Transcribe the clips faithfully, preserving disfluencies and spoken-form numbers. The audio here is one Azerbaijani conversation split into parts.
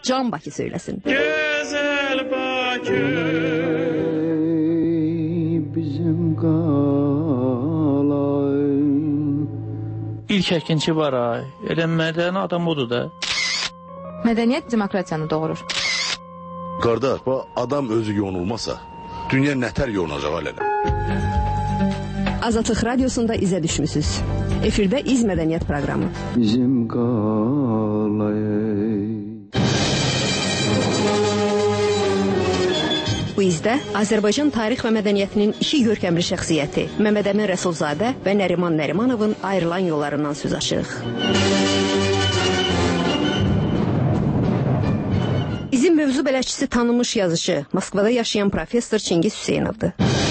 Can Bakı söyləsin. Gözəl Bakı bizim qalayın. İlk əkinçi var ay. Elə mədəni adam odur da. Mədəniyyət demokratiyanı doğurur. Qardaş, bu adam özü yonulmasa, dünya nətər yonacaq alələ? Azadlıq Radiosunda izə düşmüsünüz. Efirdə İz Mədəniyyət proqramı. Bizim qalayın. Bu izdə Azərbaycan tarix və mədəniyyətinin iki görkəmli şəxsiyyəti Məmməd Əmin Rəsulzadə və Nəriman Nərimanovun ayrılan yollarından söz açırıq. İzin mövzu bələdçisi tanınmış yazıcı, Moskvada yaşayan professor Çingiz Hüseynovdur.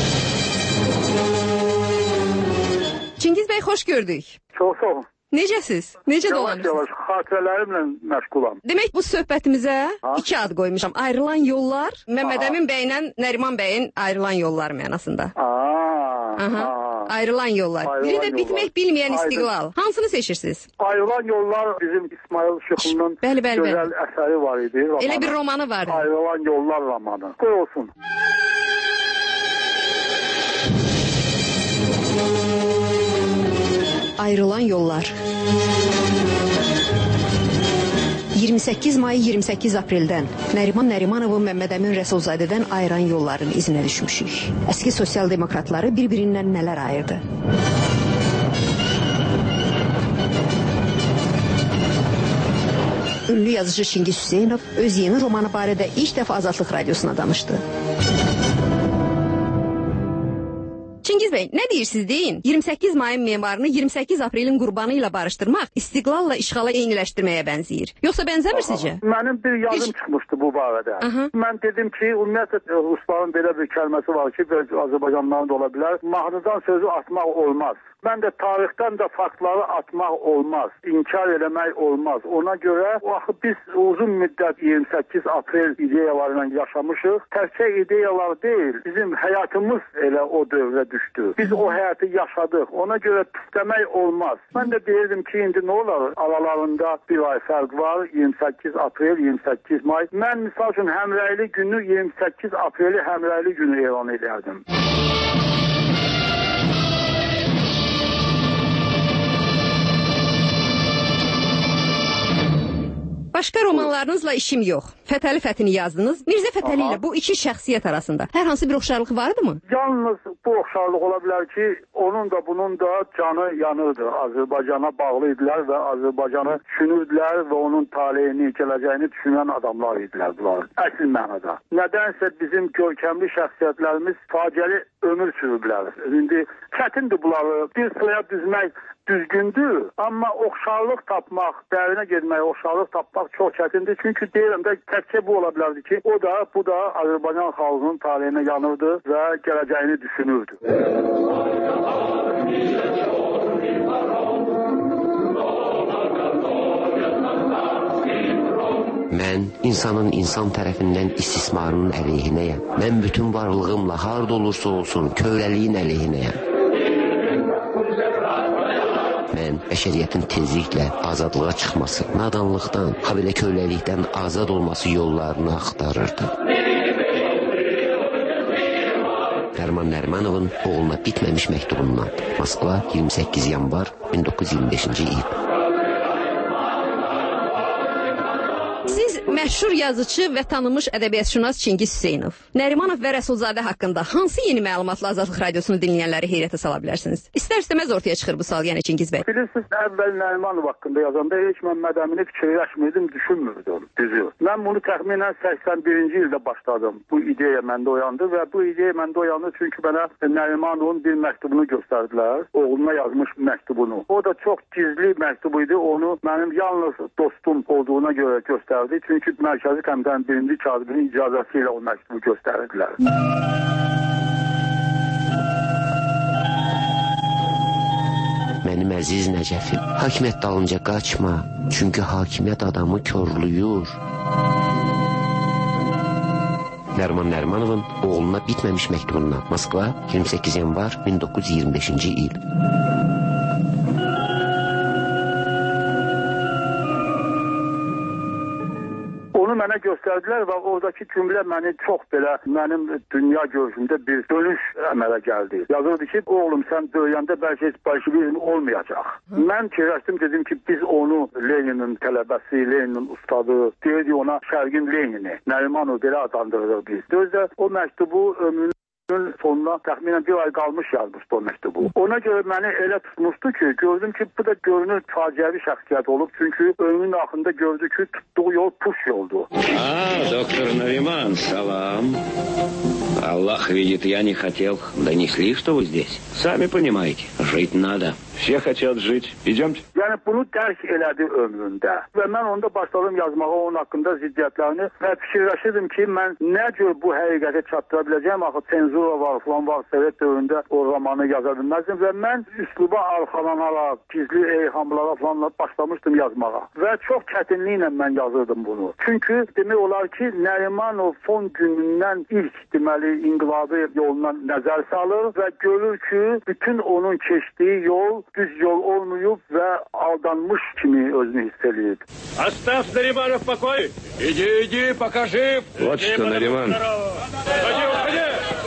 Çingiz bəy, xoş gördük. Çox sağ olun. Necəsiz? Necə dolanırsınız? Yavaş-yavaş xatirələrimlə məşğulam. Demək, bu söhbətimizə ha? iki ad qoymuşam. Ayrılan yollar, Məmməd Əmin bəylə Nəriman bəyin ayrılan yolları mənasında. Aa, Aha. Aa. Ayrılan yollar. Ayrılan Biri də yollar. bitmək bilməyən Aydın. istiqlal. Hansını seçirsiniz? Ayrılan yollar bizim İsmail Şıxlının bəli, bəli, gözəl bəli. əsəri var idi. Romanı. Elə bir romanı var. Ayrılan yollar romanı. Qoy olsun. Ayrılan yollar. iyirmi səkkiz may iyirmi səkkiz apreldən Nəriman Nərimanovun Məmməd Əmin Rəsulzadədən ayıran yolların izinə düşmüşük. Əski sosial demokratları bir-birindən nələr ayırdı? Ünlü yazıcı Çingiz Hüseynov öz yeni romanı barədə ilk dəfə Azadlıq Radiosuna danışdı. Çingiz bəy, nə deyirsiniz deyin? iyirmi səkkiz mayın memarını iyirmi səkkiz aprelin qurbanı ilə barışdırmaq istiqlalla işğala eyniləşdirməyə bənzəyir. Yoxsa bənzəmir sizcə? Mənim bir yazım bir... çıxmışdı bu barədə. Aha. Mən dedim ki, ümumiyyətlə Rusların belə bir kəlməsi var ki, Azərbaycanlıların da ola bilər. Mahnıdan sözü atmaq olmaz. Mən də tarixdən də faktları atmaq olmaz, inkar eləmək olmaz. Ona görə axı biz uzun müddət iyirmi səkkiz aprel ideyalarıyla yaşamışıq. Təkcə ideyalar deyil, bizim həyatımız elə o dövrə düşdü. Biz o həyatı yaşadıq. Ona görə pisləmək olmaz. Mən də deyirdim ki, indi nə olar? Aralarında bir ay fərq var. iyirmi səkkiz aprel, iyirmi səkkiz may. Mən misal üçün həmrəyli günü iyirmi səkkiz apreli həmrəyli günü elan edərdim. Başqa romanlarınızla işim yox. Fətəli Fətini yazdınız. Mirzə Fətəli ilə bu iki şəxsiyyət arasında hər hansı bir oxşarlıq vardı mı? Yalnız bu oxşarlıq ola bilər ki, onun da bunun da canı yanırdı. Azərbaycana bağlı idilər və Azərbaycanı düşünürdülər və onun taleyini, gələcəyini düşünən adamlar idilər bunlar. Əsl mənada. Nədənsə bizim görkəmli şəxsiyyətlərimiz faciəli ömür sürüblər. İndi çətindir bunları bir sıraya düzmək düzgündür, amma oxşarlıq tapmaq, dərinə getmək, oxşarlıq tapmaq çox çətindir. Çünki deyirəm də təkcə bu ola bilərdi ki, o da, bu da Azərbaycan xalqının taleyinə yanırdı və gələcəyini düşünürdü. Mən insanın insan tərəfindən istismarının əleyhinəyəm. Mən bütün varlığımla harda olursa olsun kövrəliyin əleyhinəyəm. Mən bəşəriyyətin tezliklə azadlığa çıxması, nadanlıqdan, habelə köləlikdən azad olması yollarını axtarırdım. Nəriman Nərimanovun oğluna bitməmiş məktubundan. Moskva, iyirmi səkkiz yanvar min doqquz yüz iyirmi beşinci il. Siz məşhur yazıcı və tanınmış ədəbiyyatşünas Çingiz Hüseynov, Nərimanov və Rəsulzadə haqqında hansı yeni məlumatla Azadlıq Radiosunu dinləyənləri heyrətə sala bilərsiniz? İstər-istəməz ortaya çıxır bu sual, yəni Çingiz bəy. Bilirsiniz, əvvəl Nərimanov haqqında yazanda heç Məmməd Əmini fikirləşmirdim, düşünmürdüm, düzü. Mən bunu təxminən səksən birinci ildə başladım. Bu ideya məndə oyandı və bu ideya məndə oyandı çünki mənə Nərimanovun bir məktubunu göstərdilər, oğluna yazmış məktubunu. O da çox gizli məktubu idi, onu mənim yalnız dostum olduğuna görə göstərdi. Çünki Mərkəzi Komitənin birinci katibinin icazəsi ilə o məktubu göstərdilər. Mənim əziz Nəcəfim, hakimiyyət dalınca qaçma, çünki hakimiyyət adamı körlüyür. Nəriman Nərimanovun oğluna bitməmiş məktubundan. Moskva, iyirmi səkkiz yanvar min doqquz yüz iyirmi beşinci il. mənə göstərdilər və oradakı cümlə məni çox belə mənim dünya görüşümdə bir dönüş əmələ gəldi. Yazırdı ki, oğlum sən böyüyəndə bəlkə heç bolşevizm olmayacaq. Hı. Mən fikirləşdim, dedim ki, biz onu Leninin tələbəsi, Leninin ustadı, deyirdik ona Şərqin Lenini, Nərimanov belə adlandırırıq biz. Özdə o məktubu ömrünün sonuna təxminən bir ay qalmış yazmışdı o məktubu. Ona görə məni elə tutmuşdu ki, gördüm ki, bu da görünür faciəvi şəxsiyyət olub. Çünki ömrünün axırında gördü ki, tutduğu yol push yoldu. А, доктор Нариман, салам. Аллах видит, я не хотел. Донесли, что вы здесь. Сами понимаете, жить надо. Все хотят жить. Идемте. Yəni bunu dərk elədi ömründə. Və mən onda başladım yazmağa onun haqqında ziddiyyətlərini və fikirləşirdim ki, mən nə cür bu həqiqəti çatdıra biləcəyim. Axı senzura var, falan var, Sovet dövründə o romanı yaza bilməzdim və mən üsluba arxalanaraq, gizli eyhamlara falan başlamışdım yazmağa. Və çox çətinliklə mən yazırdım bunu. Çünki demək olar ki, Nərimanov son günündən ilk deməli inqilabi yoluna nəzər salır və görür ki, bütün onun keçdiyi yol düz yol olmayıb və aldanmış kimi özünü hiss eləyib. Оставь Наримана в покое. Иди, иди, покажи. Вот что, Нариман. Ходи, уходи.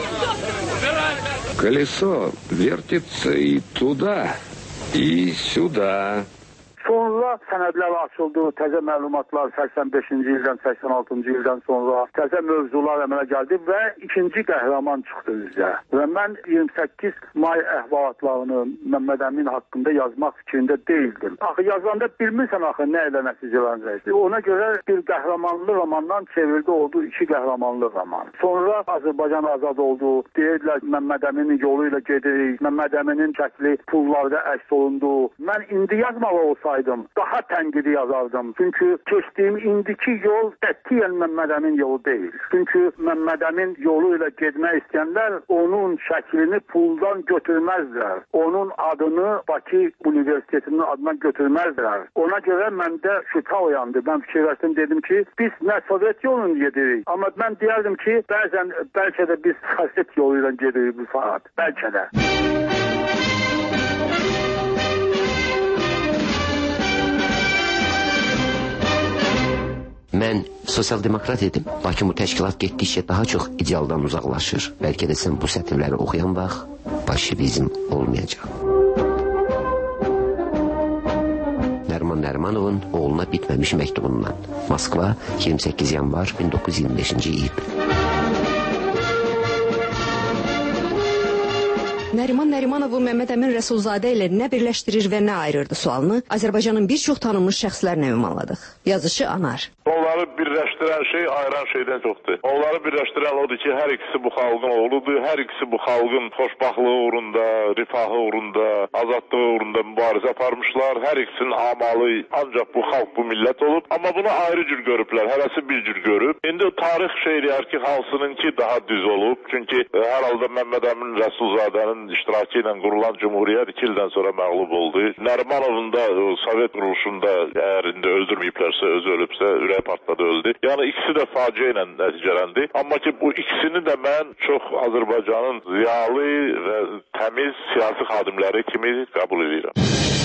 Колесо вертится и туда, и сюда. Sonra sənədlər açıldı, təzə məlumatlar səksən beşinci ildən, səksən altıncı ildən sonra təzə mövzular əmələ gəldi və ikinci qəhrəman çıxdı üzə. Və mən iyirmi səkkiz may əhvalatlarını Məmməd Əmin haqqında yazmaq fikrində deyildim. Axı yazanda bilmirsən axı nə ilə nəticələnəcək. Ona görə bir qəhrəmanlı romandan çevrildi oldu iki qəhrəmanlı roman. Sonra Azərbaycan azad oldu. Deyirdilər Məmməd Əminin yolu ilə gedirik. Məmməd Əminin şəkli pullarda əks olundu. Mən indi yazmalı olsaydım daha tənqidi yazardım. Çünki keçdiyim indiki yol qətiyyən Məmməd Əmin yolu deyil. Çünki Məmməd Əmin yolu ilə getmək istəyənlər onun şəklini puldan götürməzlər. Onun adını Bakı Universitetinin adından götürməzlər. Ona görə məndə şübhə oyandı. Mən fikirləşdim, dedim ki, biz nə Sovet yolunu gedirik. Amma mən deyərdim ki, bəzən bəlkə də biz Sovet yolu ilə gedirik bu saat. Bəlkə də. Mən sosial-demokrat idim, lakin bu təşkilat getdikcə daha çox idealdan uzaqlaşır. Bəlkə də sən bu sətirləri oxuyan vaxt bolşevizm olmayacaq. Nəriman Nərimanovun oğluna bitməmiş məktubundan. Moskva, iyirmi səkkiz yanvar min doqquz yüz iyirmi beşinci il. Nəriman Nərimanovu Məmməd Əmin Rəsulzadə ilə nə birləşdirir və nə ayırırdı sualını Azərbaycanın bir çox tanınmış şəxslərlə ünvanladıq. Yazıcı Anar. Onları birləşdirən şey ayıran şeydən çoxdur. Onları birləşdirən odur ki, hər ikisi bu xalqın oğludur. Hər ikisi bu xalqın xoşbaxtlığı uğrunda, rifahı uğrunda, azadlığı uğrunda mübarizə aparmışlar. Hər ikisinin amalı ancaq bu xalq, bu millət olub. Amma bunu ayrı cür görüblər. Hərəsi bir cür görüb. İndi tarix şey deyər ki, hansınınki daha düz olub. Çünki hər halda Məmməd Əmin Rəsulzadənin iştirakı ilə qurulan Cumhuriyyət iki ildən sonra məğlub oldu. Nərimanovun da Sovet quruluşunda əgər indi öldürməyiblərsə, özü ölübsə, ürək partladı, öldü. Yəni ikisi də faciə ilə nəticələndi. Amma ki bu ikisini də mən çox Azərbaycanın ziyalı və təmiz siyasi xadimləri kimi qəbul edirəm.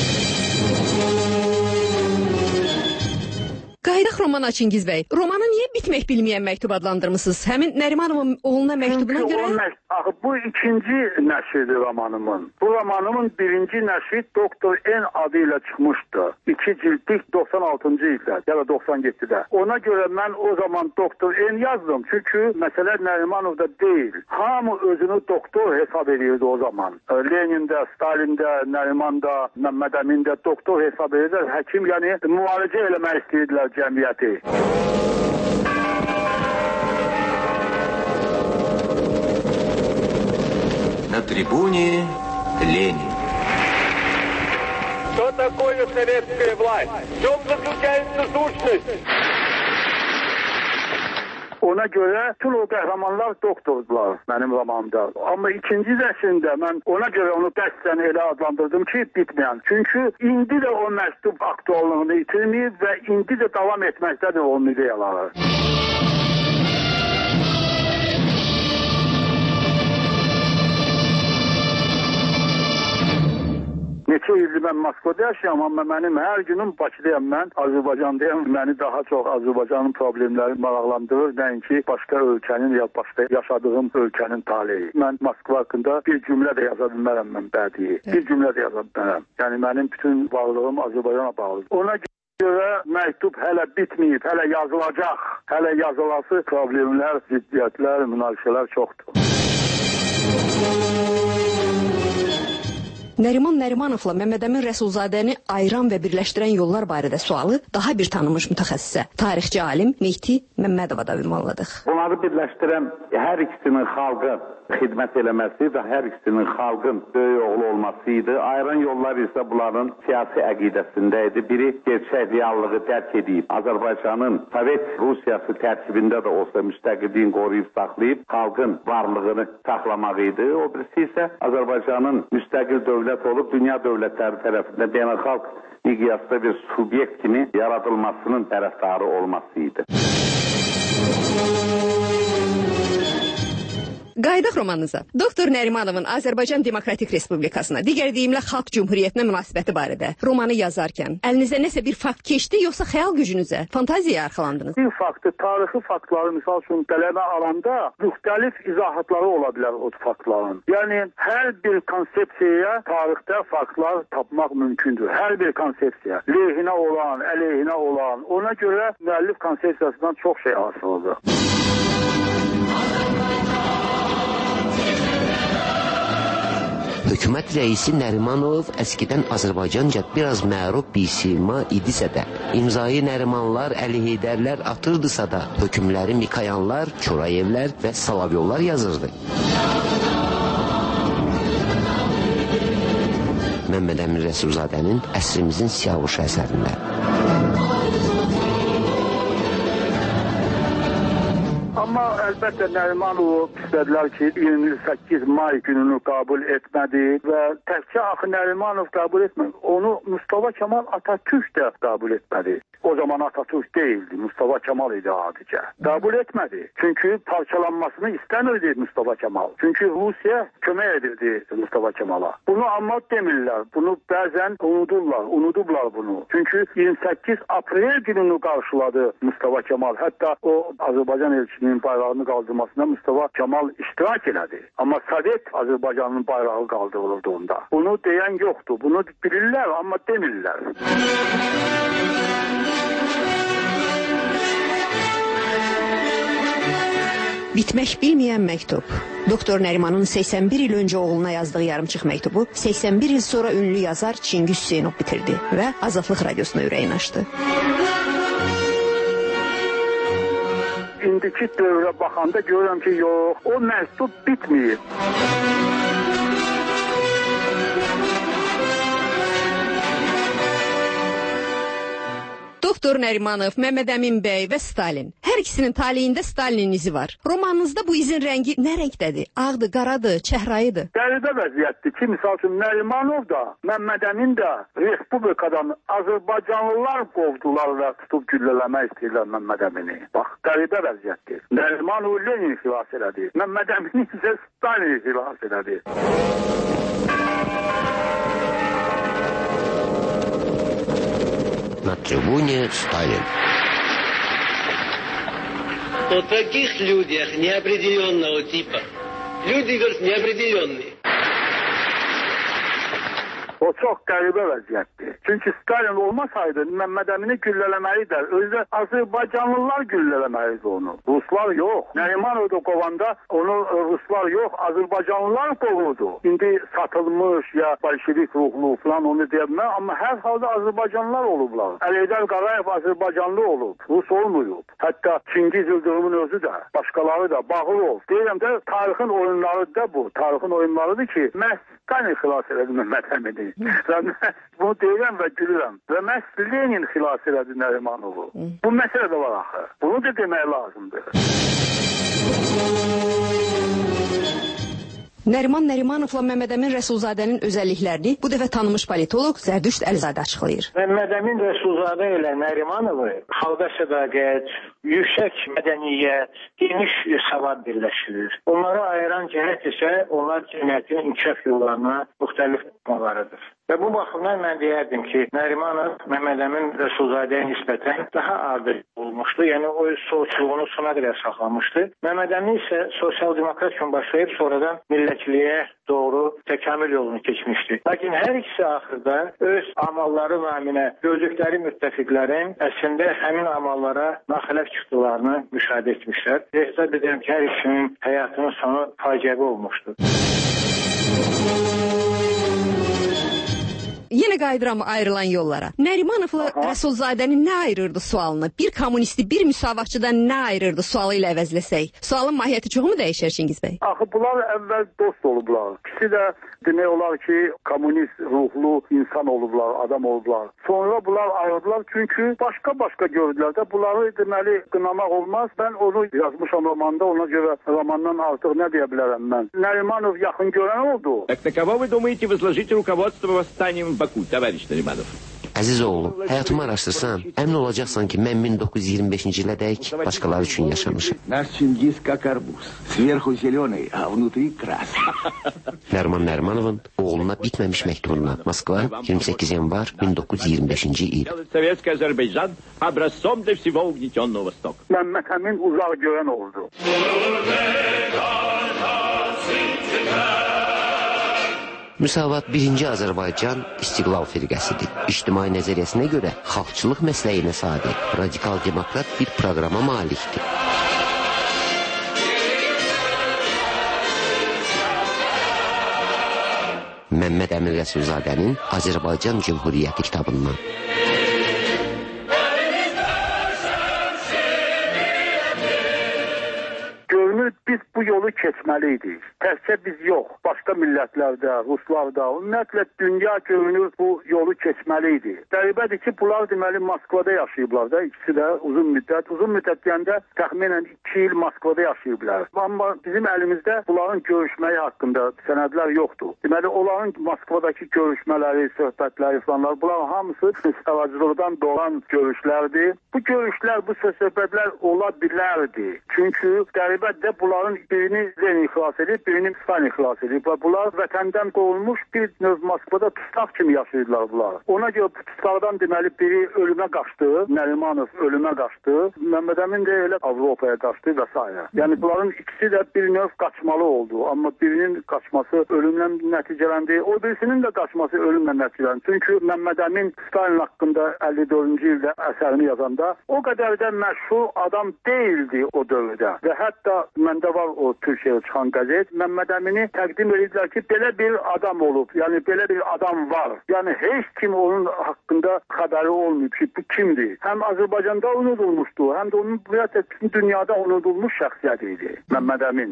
Qayıdaq romana Çingiz bəy. Romanı niyə bitmək bilməyən məktub adlandırmısınız? Həmin Nərimanovun oğluna məktubuna görə? Çünki axı bu ikinci nəşridir romanımın. Bu romanımın birinci nəşri Doktor N adı ilə çıxmışdı. İki cildlik doxsan altıncı ildə ya da doxsan yeddidə. Ona görə mən o zaman Doktor N yazdım. Çünki məsələ Nərimanovda deyil. Hamı özünü doktor hesab edirdi o zaman. Lenində, Stalində, Nərimanda, Məmməd Əmində doktor hesab edirlər. Həkim, yəni müalicə eləmək istəyirdilər cəmiyyəti. На трибуне Ленин. Что такое советская власть? В чем заключается сущность? Ona görə bütün o qəhrəmanlar doktordular mənim romanımda. Amma ikinci nəşrində mən ona görə onu qəsdən elə adlandırdım ki, bitməyən. Çünki indi də o məktub aktuallığını itirməyib və indi də davam etməkdədir onun ideyaları. Neçə ildir mən Moskvada yaşayam, amma mənim hər günüm Bakıdayam mən, Azərbaycandayam. Məni daha çox Azərbaycanın problemləri maraqlandırır, nəinki başqa ölkənin ya başqa yaşadığım ölkənin taleyi. Mən Moskva haqqında bir cümlə də yaza bilmərəm mən bədii. Bir cümlə də yaza bilmərəm. Yəni mənim bütün varlığım Azərbaycana bağlıdır. Ona görə məktub hələ bitməyib, hələ yazılacaq. Hələ yazılası problemlər, ziddiyyətlər, münaqişələr çoxdur. Nəriman Nərimanovla Məmməd Əmin Rəsulzadəni ayıran və birləşdirən yollar barədə sualı daha bir tanınmış mütəxəssisə, tarixçi alim Mehdi Məmmədova da ünvanladıq. Bunları birləşdirən hər ikisinin xalqı xidmət eləməsi və hər ikisinin xalqın böyük oğlu olması idi. Ayıran yollar isə bunların siyasi əqidəsində idi. Biri gerçək reallığı dərk edib, Azərbaycanın Sovet Rusiyası tərkibində də olsa müstəqilliyin qoruyub saxlayıb, xalqın varlığını saxlamaq idi. O birisi isə Azərbaycanın müstəqil dövlət olub, dünya dövlətləri tərəfindən beynəlxalq miqyasda bir subyekt kimi yaradılmasının tərəfdarı olması idi. Qayıdaq romanınıza. Doktor Nərimanovun Azərbaycan Demokratik Respublikasına, digər deyimlə Xalq Cümhuriyyətinə münasibəti barədə romanı yazarkən əlinizə nəsə bir fakt keçdi, yoxsa xəyal gücünüzə, fantaziyaya arxalandınız? Bir faktı, tarixi faktları misal üçün qələmə alanda müxtəlif izahatları ola bilər o faktların. Yəni hər bir konsepsiyaya tarixdə faktlar tapmaq mümkündür. Hər bir konsepsiya, lehinə olan, əleyhinə olan, ona görə müəllif konsepsiyasından çox şey asılıdır. Hökumət rəisi Nərimanov əskidən Azərbaycanca biraz məruf bir sima idisə də, imzayı Nərimanlar, Əli Heydərlər atırdısa da, hökümləri Mikayanlar, Çorayevlər və Salavyovlar yazırdı. Məmməd Əmin Rəsulzadənin Əsrimizin Siyavuş əsərində. Amma əlbəttə Nərimanov istədilər ki, iyirmi səkkiz may gününü qəbul etmədi və təkcə axı Nərimanov qəbul etmədi. Onu Mustafa Kemal Atatürk də qəbul etmədi. O zaman Atatürk değildi, Mustafa Kemal idi adicə. Qəbul etmədi. Çünki parçalanmasını istəmirdi Mustafa Kemal. Çünki Rusiya kömək edirdi Mustafa Kemal'a. Bunu amma demirlər. Bunu bəzən unudurlar, unudublar bunu. Çünki iyirmi səkkiz aprel gününü qarşıladı Mustafa Kemal. Hətta o Azərbaycan elçinin bayrağını qaldırmasına Mustafa Kemal iştirak elədi. Amma Sovet Azərbaycanın bayrağı qaldırılırdı onda. Bunu deyən yoxdur. Bunu bilirlər, amma demirlər. Bitmək bilməyən məktub. Doktor Nərimanın səksən bir il öncə oğluna yazdığı yarımçıq məktubu səksən bir il sonra ünlü yazar Çingiz Hüseynov bitirdi və Azadlıq Radiosuna ürəyin açdı. İndiki dövrə baxanda görürəm ki, yox, o məktub bitməyib. Doktor Nərimanov, Məmməd Əmin bəy və Stalin. Hər ikisinin taleyində Stalinin izi var. Romanınızda bu izin rəngi nə rəngdədir? Ağdır, qaradır, çəhrayıdır? Qəribə vəziyyətdir ki, misal üçün Nərimanov da, Məmməd Əmin də Respublikadan Azərbaycanlılar qovdular və tutub güllələmək istəyirlər Məmməd Əmini. Bax, qəribə vəziyyətdir. Nərimanov Lenin xilas elədi. Məmməd Əmin isə Stalin xilas elədi. На трибуне Сталин. О таких людях неопределенного типа. Люди, говорят, неопределенные. O çox qəribə vəziyyətdir. Çünki Stalin olmasaydı Məmməd Əmini güllələməlidir. Özü Azərbaycanlılar güllələməlidir onu. Ruslar yox. Nərimanov da qovanda onu Ruslar yox, Azərbaycanlılar qovurdu. İndi satılmış ya bolşevik ruhlu falan onu deyəməm. Amma hər halda Azərbaycanlılar olublar. Əli Heydər Qarayev Azərbaycanlı olub. Rus olmuyub. Hətta Çingiz Yıldırımın özü də, başqaları da Bağırov. Deyirəm də tarixin oyunları da bu. Tarixin oyunlarıdır ki, məhz Stalin xilas elədi Məmməd Əmini. Və bunu deyirəm və gülürəm. Və məhz Lenin xilas elədi Nərimanovu. Bu məsələ də var axı. Bunu da demək lazımdır. Nəriman Nərimanovla Məmməd Əmin Rəsulzadənin özəlliklərini bu dəfə tanınmış politoloq Zərdüşt Əlizadə açıqlayır. Məmməd Əmin Rəsulzadə ilə Nərimanovu xalqa sədaqət, yüksək mədəniyyət, geniş savad birləşdirir. Onları ayıran cəhət isə onlar cəmiyyətin inkişaf yollarına müxtəlif olmalarıdır. Və bu baxımdan mən deyərdim ki, Nərimanov Məmməd Əmin Rəsulzadəyə nisbətən daha ardıcıl olmuşdu. Yəni o solçuluğunu sona qədər saxlamışdı. Məmməd Əmin isə sosial-demokrat kimi başlayıb sonradan millətçiliyə doğru təkamül yolunu keçmişdi. Lakin hər ikisi axırda öz amalları naminə gördükləri müttəfiqlərin əslində həmin amallara naxilaf çıxdıqlarını müşahidə etmişlər. Hesab edirəm ki, hər ikisinin həyatının sonu faciəvi olmuşdu. Yenə qayıdıram ayrılan yollara. Nərimanovla Rəsulzadəni nə ayırırdı sualını? Bir kommunisti, bir müsavatçıdan nə ayırırdı sualı ilə əvəzləsək? Sualın mahiyyəti çoxmu dəyişər Çingiz bəy? Axı bunlar əvvəl dost olublar. İkisi də demək olar ki, kommunist ruhlu insan olublar, adam olublar. Sonra bunlar ayrıldılar çünki başqa-başqa gördülər də. Bunları deməli qınamaq olmaz. Mən onu yazmışam romanda, ona görə romandan artıq nə deyə bilərəm mən? Nərimanov yaxın görən oldu. Так таково вы думаете возложить руководство восстанием в Баку, товарищ Нариманов? Əziz oğlum, həyatımı araşdırsan, əmin olacaqsan ki, mən min doqquz yüz iyirmi beşinci ilədək başqaları üçün yaşamışım. Наш Чингис как арбуз. Сверху зеленый, а внутри красный. Nəriman Nərimanovun oğluna bitməmiş məktubuna Moskva, iyirmi səkkiz yanvar min doqquz yüz iyirmi beşinci il. Советский Азербайджан образцом для всего угнетенного Востока. Məmməd Əmin uzaq görən oldu. Müsavat birinci Azərbaycan İstiqlal firqəsidir. İctimai nəzəriyyəsinə görə xalqçılıq məsləyinə sadiq, radikal demokrat bir proqrama malikdir. Məmməd Əmin Rəsulzadənin Azərbaycan Cümhuriyyəti kitabından. Biz bu yolu keçməliydik. Təkcə biz yox, başqa millətlərdə, ruslarda, ümumiyyətlə dünya görünür bu yolu keçməliydi. Qəribədir ki, bunlar deməli Moskvada yaşayıblar da, ikisi də uzun müddət. Uzun müddət deyəndə təxminən iki il Moskvada yaşayıblar. Amma bizim əlimizdə bunların görüşməyi haqqında sənədlər yoxdur. Deməli, onların Moskvadakı görüşmələri, söhbətləri falanlar, bunlar hamısı savacılıqdan doğan görüşlərdir. Bu görüşlər, bu söhbətlər ola bilərdi. Çünki qəribədir bunların birini Lenin xilas edib, birini Stalin xilas edib. Bunlar vətəndən qovulmuş bir növ Moskvada tutaq kimi yaşayırlar bunlar. Ona görə bu tutaqdan deməli biri ölümə qaçdı, Nərimanov ölümə qaçdı, Məmməd Əmin də elə Avropaya qaçdı və s. Yəni bunların ikisi də bir növ qaçmalı oldu. Amma birinin qaçması ölümlə nəticələndi, o birisinin də qaçması ölümlə nəticələndi. Çünki Məmməd Əmin Stalin haqqında əlli dördüncü ildə əsərini yazanda o qədər də məşhur adam deyildi o dövrdə. Və hətta məndə var o Türkiyəyə çıxan qəzet, Məmməd Əmini təqdim edirlər ki, belə bir adam olub, yəni belə bir adam var. Yəni heç kim onun haqqında xəbəri olmayıb ki, bu kimdir? Həm Azərbaycanda unudulmuşdu, həm də onun bütün dünyada unudulmuş şəxsiyyət idi Məmməd Əmin.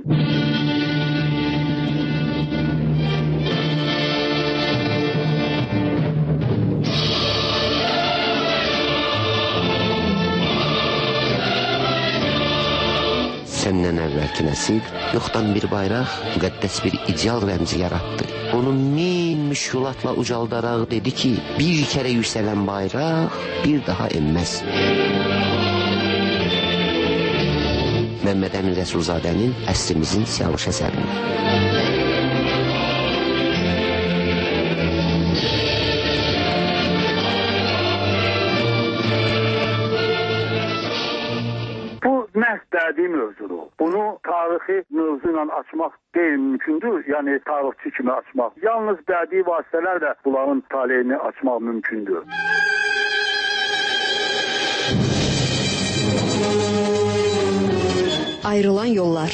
Səndən əvvəlki nəsil yoxdan bir bayraq, müqəddəs bir ideal rəmzi yaratdı. Onu min müşkülatla ucaldaraq dedi ki, bir kərə yüksələn bayraq bir daha enməz. Məmməd Əmin Rəsulzadənin əsrimizin Siyavuş əsərini. Məhz bədii mövzudur. Bunu tarixi mövzu ilə açmaq qeyri-mümkündür, yəni tarixçi kimi açmaq. Yalnız bədii vasitələrlə bunların taleyini açmaq mümkündür. Ayrılan yollar.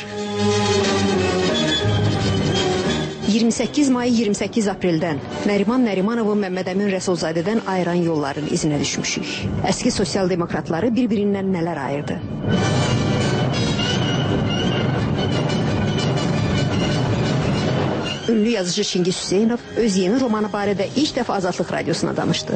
iyirmi səkkiz may iyirmi səkkiz apreldən Nəriman Nərimanovu Məmməd Əmin Rəsulzadədən ayıran yolların izinə düşmüşük. Əski sosial-demokratları bir-birindən nələr ayırdı? Ünlü yazıcı Çingiz Hüseynov öz yeni romanı barədə ilk dəfə Azadlıq Radiosuna danışdı.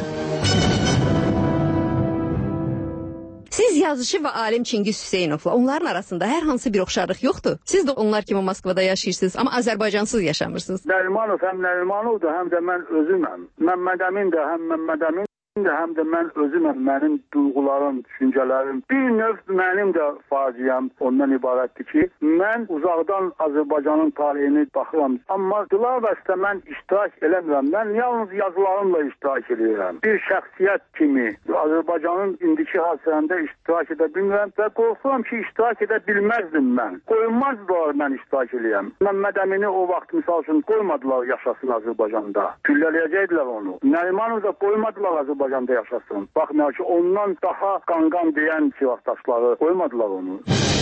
Siz yazıcı və alim Çingiz Hüseynovla onların arasında hər hansı bir oxşarlıq yoxdur. Siz də onlar kimi Moskvada yaşayırsınız, amma Azərbaycansız yaşamırsınız. Nərimanov həm Nərimanovdur, həm də mən özüməm. Məmməd Əmin də həm Məmməd Əmin. Həm də mən özüm, mənim duyğularım, düşüncələrim, bir növ mənim də faciəm ondan ibarətdir ki, mən uzaqdan Azərbaycanın tarixini baxıram. Amma bilavasitə mən iştirak eləmirəm. Mən yalnız yazılarımla iştirak edirəm. Bir şəxsiyyət kimi Azərbaycanın indiki hadisələrində iştirak edə bilmirəm və qorxuram ki, iştirak edə bilməzdim mən. Qoymazdılar mən iştirak eləyəm. Məmməd Əmini o vaxt misal üçün qoymadılar yaşasın Azərbaycanda. Güllələyəcəkdilər onu. Nərimanov da qoymadılar Azərbaycanda yaşasın. Baxmayaq ki, ondan daha qanqan deyən sivasdaşları qoymadılar onu.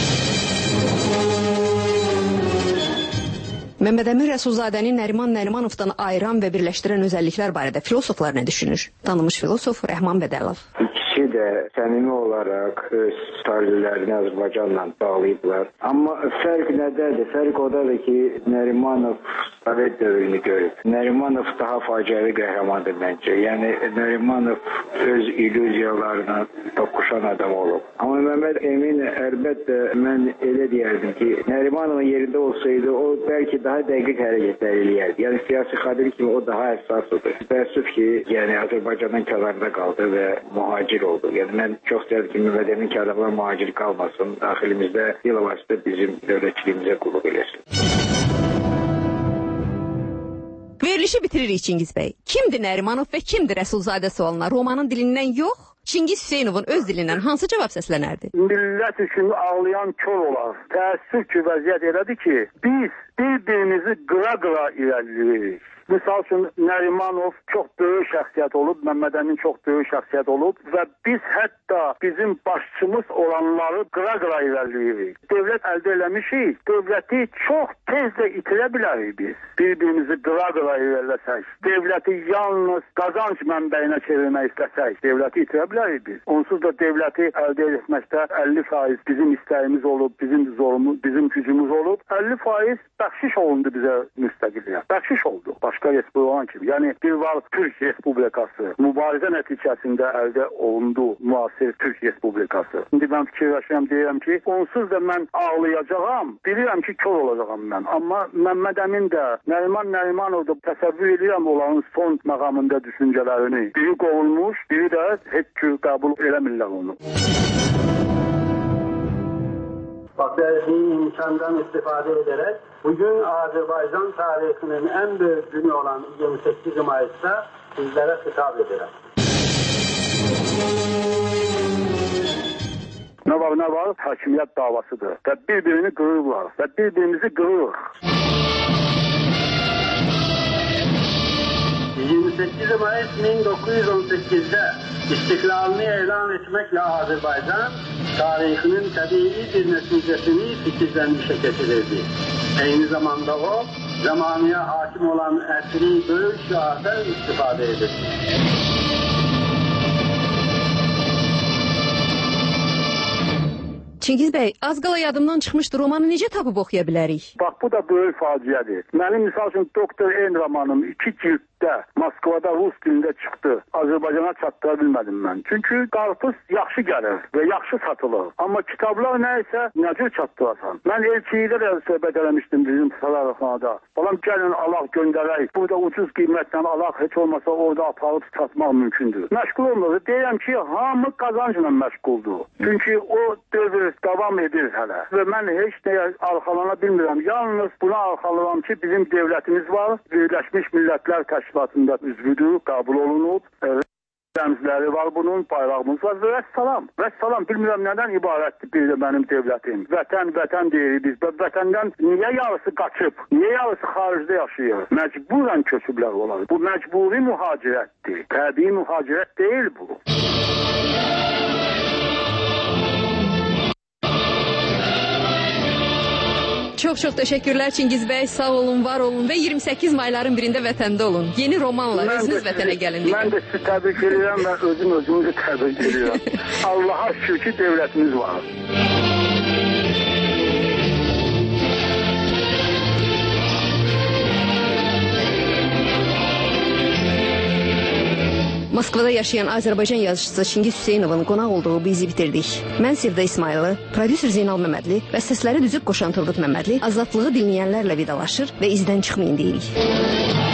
Məmməd Əmin Rəsulzadəni Nəriman Nərimanovdan ayıran və birləşdirən özəlliklər barədə filosoflar nə düşünür? Tanınmış filosof Rəhman Bədəlov. İkisi də səmimi olaraq öz tarihlərini Azərbaycanla bağlayıblar. Amma fərq nədədir? Fərq odadır ki, Nərimanov Sovet dövrünü görüb. Nərimanov daha faciəli qəhrəmandır məncə. Yəni, Nərimanov öz illüziyalarına toqquşan adam olub. Amma Məmməd Əmin əlbəttə mən elə deyərdim ki, Nərimanovun yerində olsaydı, o bəlkə daha dəqiq hərəkətlər eləyərdi. Yəni, siyasi xadir kimi o daha həssasıdır. Təəssüf ki, yəni Azərbaycanın kənarında qaldı və mühacir oldu. Yəni, mən çox istərdim ki, Məmməd Əmin ki, adamlar mühacir qalmasın, daxilimizdə bilavasitə bizim dövlətçiliyimizə qulluq eləsin. Verilişi bitiririk Çingiz bəy. Kimdir Nərimanov və kimdir Rəsulzadə sualına romanın dilindən yox, Çingiz Hüseynovun öz dilindən hansı cavab səslənərdi? Millət üçün ağlayan kör olar. Təəssüf ki, vəziyyət elədir ki, biz bir-birimizi qıra-qıra irəliyirik. Misal üçün Nərimanov çox böyük şəxsiyyət olub, Məmməd Əmin çox böyük şəxsiyyət olub və biz hətta bizim başçımız olanları qıra-qıra irəliyirik. Dövlət əldə eləmişik, dövləti çox tez də itirə bilərik biz. Bir-birimizi qıra-qıra irəliləsək, dövləti yalnız qazanc mənbəyinə çevirmək istəsək, dövləti itirə bilərik biz. Onsuz da dövləti əldə etməkdə əlli faiz bizim istəyimiz olub, bizim zorumuz, bizim gücümüz olub, əlli faiz bəxşiş olundu bizə müstəqilliyə. Bəxşiş oldu. Başqa respublika olan kimi. Yəni bir var Türk Respublikası. Mübarizə nəticəsində əldə olundu müasir Türk Respublikası. İndi mən fikirləşirəm, deyirəm ki, onsuz da mən ağlayacağam, bilirəm ki, kör olacağam mən. Amma Məmməd Əmin də, Nəriman Nərimanov da təsəvvür edirəm onların son məqamında düşüncələrini. Biri qovulmuş, biri də heç ki, qəbul eləmirlər onu. Verdiği imkandan istifade ederek bugün Azerbaycan tarihinin en büyük günü olan yirmi sekiz Mayıs'ta sizlere hitap ederim. Ne var ne var? Hakimiyet davasıdır. Ve birbirini kırırlar. Ve birbirimizi kırırıq. yirmi sekiz Mayıs bin dokuz yüz on sekiz'de istiklalini ilan etmekle Azerbaycan tarihinin tabii bir neticesini fikirlenmişe getirirdi. Aynı zamanda o zamanıya hakim olan esri büyük şiardan istifade edirdi. Çingiz bəy, az qala yadımdan çıxmışdı, romanı necə tapıb oxuya bilərik? Bax, bu da böyük faciədir. Mənim, misal üçün, Doktor En romanım iki cilddə Moskvada Rus dilində çıxdı. Azərbaycana çatdıra bilmədim mən. Çünki qarpız yaxşı gəlir və yaxşı satılır. Amma kitablar nə isə nə cür çatdırasan. Mən elçiyə də söhbət eləmişdim bizim Sarayxanada. Balam, gəlin alaq göndərək. Burada ucuz qiymətlə alaq, heç olmasa orada aparıb satmaq mümkündür. Məşğul olmadı. Deyirəm ki, hamı qazancla məşğuldur. Çünki o dövr davam edir hələ. Və mən heç nəyə arxalana bilmirəm. Yalnız buna arxalanıram ki, bizim dövlətimiz var. Birləşmiş Millətlər Təşkilatında üzvüdür, qəbul olunub. Rəmzləri var bunun, bayrağımız var və vəssalam. Vəssalam, bilmirəm nədən ibarətdir bir də mənim dövlətim. Vətən, vətən deyirik biz. Vətəndən niyə yarısı qaçıb, niyə yarısı xaricdə yaşayır? Məcburən köçüblər olar. Bu məcburi mühacirətdir. Təbii mühacirət deyil bu. Çox-çox təşəkkürlər Çingiz bəy, sağ olun, var olun və iyirmi səkkiz mayların birində vətəndə olun. Yeni romanla özünüz vətənə gəlin. Mən də sizi təbrik edirəm və özüm özümüzü təbrik edirəm. Allaha şükür ki, dövlətimiz var. Moskvada yaşayan Azərbaycan yazıçısı Çingiz Hüseynovun qonaq olduğu bu izi bitirdik. Mən Sevda İsmayılı, prodüser Zeynal Məmmədli və səsləri düzüb qoşan Turqut Məmmədli azadlığı dinləyənlərlə vidalaşır və izdən çıxmayın deyirik.